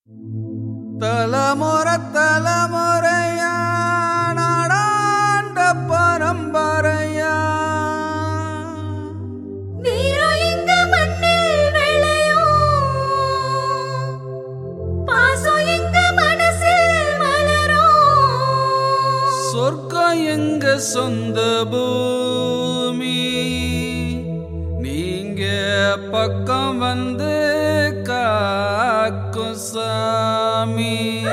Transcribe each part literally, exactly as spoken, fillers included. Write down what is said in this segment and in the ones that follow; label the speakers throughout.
Speaker 1: தலமுறை தலமுறையா நாடாண்ட பரம்பரையா
Speaker 2: வீரம் எங்க மண்ணில் விளையும், பாசம் எங்க மனசில் மலரும்.
Speaker 1: சொர்க்கம் எங்க சொந்த பூமி, நீங்க பக்கம் வந்து காக்கும் சாமி.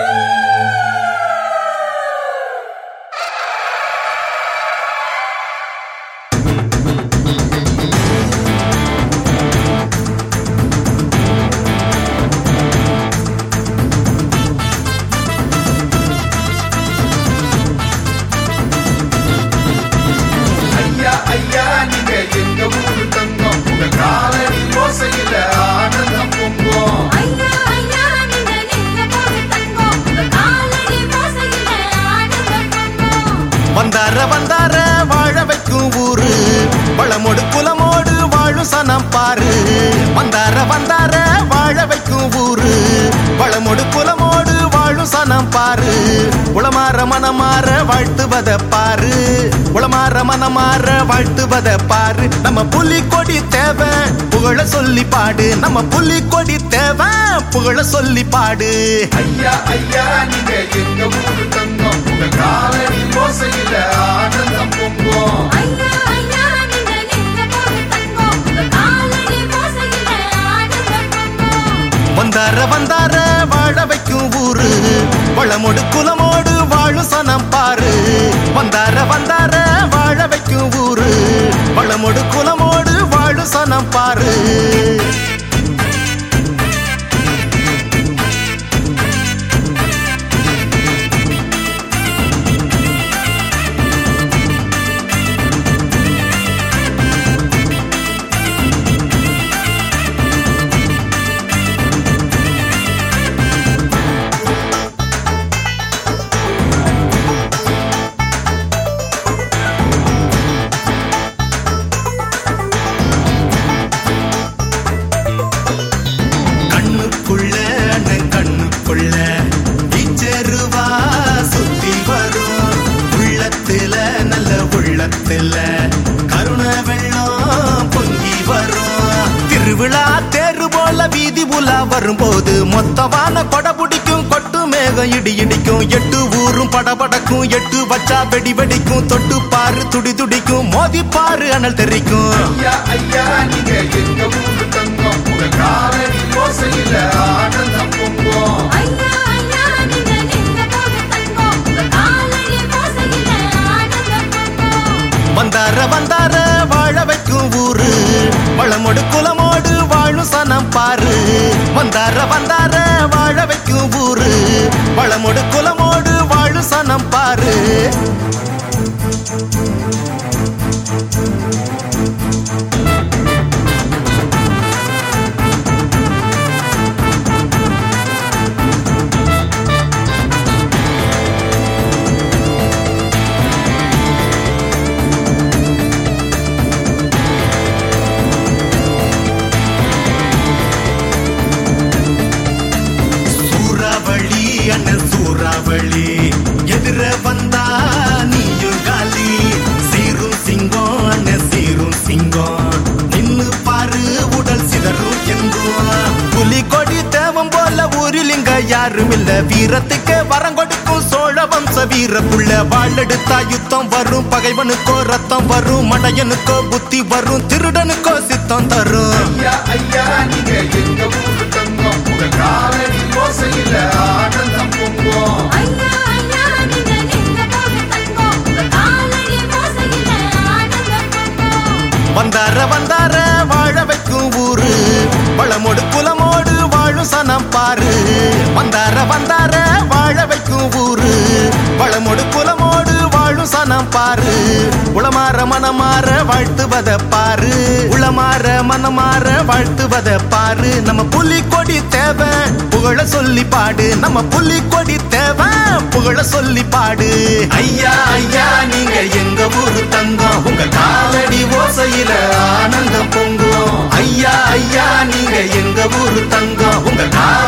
Speaker 3: ஐயா ஐயா நீங்க எங்க ஊரு தங்கம், உங்க காலடி ஓசையில ஆனந்தம் பொங்கும்.
Speaker 2: ஐயா ஐயா நீங்க எங்க போது தங்கம், உங்க காலடி ஓசையில ஆனந்தம் பொங்கும்.
Speaker 4: வந்தார வந்தார வாழ வைக்கும் ஊரு, வளமோடு குலமோடு வாழும் சனம் பாரு. வந்தார வந்தார வாழ வைக்கும் ஊரு, வளமோடு குலமோடு வாழும் சனம் பாரு. உளமாற மனமாற வாழ்த்துவத பாரு, உளமாற மனமாற வாழ்த்துவத பாரு. நம்ம புலி கொடி தேவை புகழ சொல்லி பாடு, நம்ம புலி கொடி தேவை புகழ சொல்லி பாடு.
Speaker 3: ஐயா ஐயா நீங்க எங்க ஊரு தங்கம், உங்க காலடி ஓசையில ஆனந்தம் பொங்கும்.
Speaker 2: ஐயா ஐயா நீங்க எங்க போது தங்கம், உங்க காலடி ஓசையில ஆனந்தம் பொங்கும்.
Speaker 4: வந்தார வந்தார வாழ வைக்கும் ஊரு, வளமோடு குலமோடு வாழும் சனம் பாரு. வந்தார வந்தார வாழ வைக்கும் ஊரு, வளமோடு குலமோடு வாழும் சனம் பாரு. கண்ணுக்குள்ள அண்ணன் கண்ணுக்குள்ள இச்செருவா சுத்தி வரும். உள்ளத்துல நல்ல உள்ளத்துல கருண வெள்ளம் பொங்கி வரும். திருவிழா தேரு போல வீதி உலா வரும்போது மொத்தமான கொடை பிடிக்கும், கொட்டு மேகம் இடி இடிக்கும். எட்டு ஊரும் படபடக்கும், எட்டு வச்சா வெடி வெடிக்கும். தொட்டு பாரு துடி துடிக்கும், மோதி பாரு அனல் தெரிக்கும்.
Speaker 3: ஐயா ஐயா நீங்க எங்க ஊரு தங்கம், உங்க காலடி ஓசையில ஆனந்தம் பொங்கும்.
Speaker 2: ஐயா ஐயா நீங்க எங்க போது தங்கம், உங்க காலடி ஓசையில ஆனந்தம் பொங்கும்.
Speaker 4: வந்தார வந்தார வாழ வைக்கும் ஊரு, வளமோடு குலமோடு வாழும் சனம் பாரு. வந்தார வந்தார வாழ வைக்கும் ஊரு, வளமோடு குலமோடு வாழும் சனம் பாரு. சூறாவளி அண்ணன் சூறாவளி எதிர வந்தா நீயும் காலி. சீரும் சிங்கம் அண்ணன் சீரும் சிங்கம், நின்னு பாரு உடல் சிதறும் எங்கும். புலி கொடி தேவம் போல ஊரில் இங்க யாரும் இல்ல, வீரத்துக்கு வரம் கொடுக்கும் சோழ வம்ச வீரப்புள்ள. வாழெடுத்தா யுத்தம் வரும், பகைவனுக்கோ ரத்தம் வரும், மடையனுக்கோ புத்தி வரும், திருடனுக்கோ சித்தம் தரும்.
Speaker 3: ஐயா ஐயா நீங்க எங்க ஊரு தங்கம், உங்க காலடி ஓசையில ஆனந்தம் பொங்கும்.
Speaker 2: ஐயா ஐயா நீங்க எங்க போது தங்கம், உங்க காலடி ஓசையில ஆனந்தம் பொங்கும்.
Speaker 4: வந்தார வந்தார வாழ வைக்கும் ஊரு, வளமோடு குலமோடு வாழும் சனம் பாரு. வந்தார வந்தார வாழ வைக்கும் ஊரு, வளமோடு குலமோடு வாழும் சனம் பாரு. உளமாற மனமாற வாழ்த்துவத பாரு, உளமாற மனமாற வாழ்த்துவத பாரு. நம்ம புலி கொடி தேவை புகழ சொல்லி பாடு, நம்ம புலி கொடி தேவை புகழ சொல்லி பாடு. ஐயா ஐயா நீங்க எங்க ஊரு தங்கம், உங்க காலடி ஓசையில ஆனந்தம் பொங்கும். ஐயா ஐயா நீங்க எங்க ஊரு தங்கம், உங்க காலடி